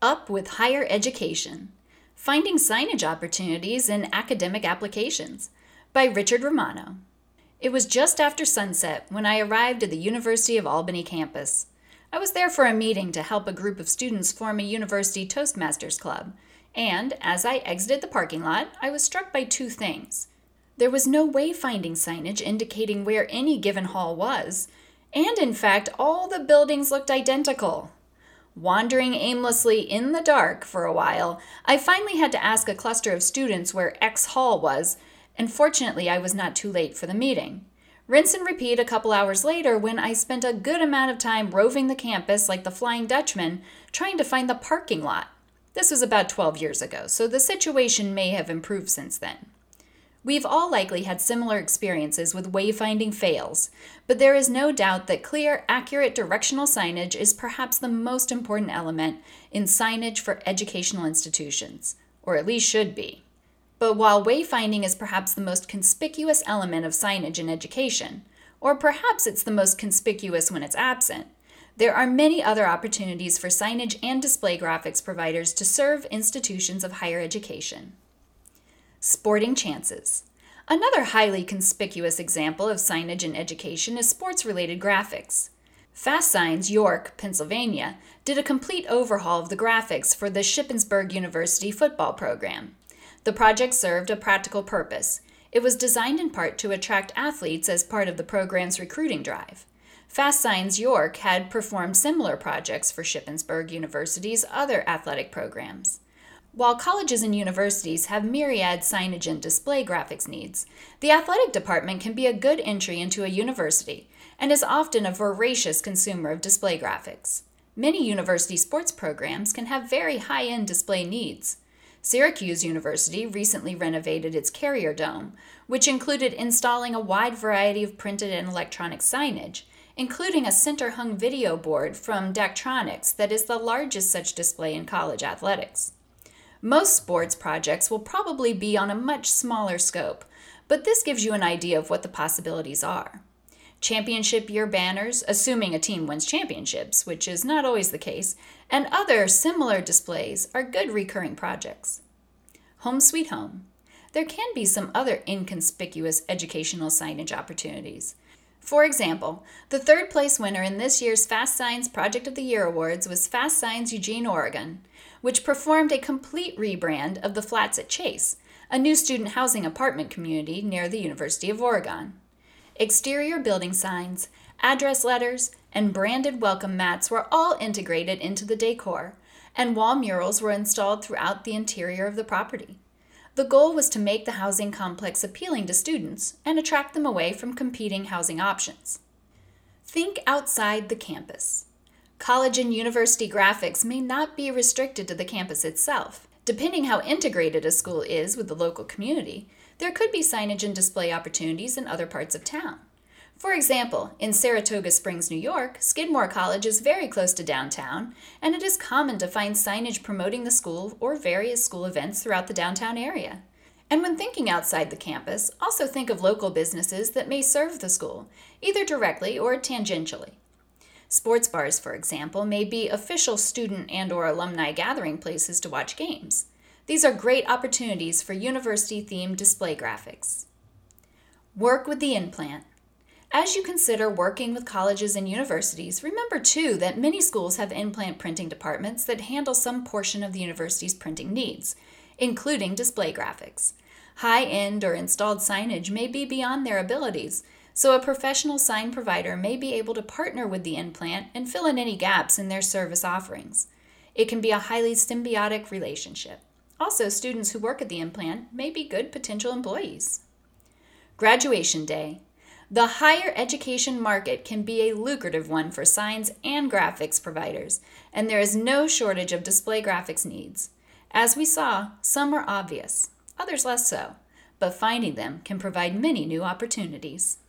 Up with Higher Education: Finding Signage Opportunities in Academic Applications by Richard Romano. It was just after sunset when I arrived at the University of Albany campus. I was there for a meeting to help a group of students form a University Toastmasters Club, and as I exited the parking lot, I was struck by two things. There was no wayfinding signage indicating where any given hall was, and in fact, all the buildings looked identical. Wandering aimlessly in the dark for a while, I finally had to ask a cluster of students where X Hall was, and fortunately I was not too late for the meeting. Rinse and repeat a couple hours later when I spent a good amount of time roving the campus like the Flying Dutchman, trying to find the parking lot. This was about 12 years ago, so the situation may have improved since then. We've all likely had similar experiences with wayfinding fails, but there is no doubt that clear, accurate directional signage is perhaps the most important element in signage for educational institutions, or at least should be. But while wayfinding is perhaps the most conspicuous element of signage in education, or perhaps it's the most conspicuous when it's absent, there are many other opportunities for signage and display graphics providers to serve institutions of higher education. Sporting chances. Another highly conspicuous example of signage in education is sports-related graphics. Fast Signs, York, Pennsylvania, did a complete overhaul of the graphics for the Shippensburg University football program. The project served a practical purpose. It was designed in part to attract athletes as part of the program's recruiting drive. Fast Signs, York had performed similar projects for Shippensburg University's other athletic programs. While colleges and universities have myriad signage and display graphics needs, the athletic department can be a good entry into a university and is often a voracious consumer of display graphics. Many university sports programs can have very high-end display needs. Syracuse University recently renovated its Carrier Dome, which included installing a wide variety of printed and electronic signage, including a center-hung video board from Daktronics that is the largest such display in college athletics. Most sports projects will probably be on a much smaller scope, but this gives you an idea of what the possibilities are. Championship year banners, assuming a team wins championships, which is not always the case, and other similar displays are good recurring projects. Home Sweet Home. There can be some other inconspicuous educational signage opportunities. For example, the third place winner in this year's Fast Signs Project of the Year Awards was Fast Signs Eugene, Oregon, which performed a complete rebrand of the Flats at Chase, a new student housing apartment community near the University of Oregon. Exterior building signs, address letters, and branded welcome mats were all integrated into the decor, and wall murals were installed throughout the interior of the property. The goal was to make the housing complex appealing to students and attract them away from competing housing options. Think outside the campus. College and university graphics may not be restricted to the campus itself. Depending how integrated a school is with the local community, there could be signage and display opportunities in other parts of town. For example, in Saratoga Springs, New York, Skidmore College is very close to downtown, and it is common to find signage promoting the school or various school events throughout the downtown area. And when thinking outside the campus, also think of local businesses that may serve the school, either directly or tangentially. Sports bars, for example, may be official student and/or alumni gathering places to watch games. These are great opportunities for university-themed display graphics. Work with the in-plant. As you consider working with colleges and universities, remember too that many schools have in-plant printing departments that handle some portion of the university's printing needs, including display graphics. High-end or installed signage may be beyond their abilities, so a professional sign provider may be able to partner with the in-plant and fill in any gaps in their service offerings. It can be a highly symbiotic relationship. Also, students who work at the in-plant may be good potential employees. Graduation Day. The higher education market can be a lucrative one for signs and graphics providers, and there is no shortage of display graphics needs. As we saw, some are obvious, others less so, but finding them can provide many new opportunities.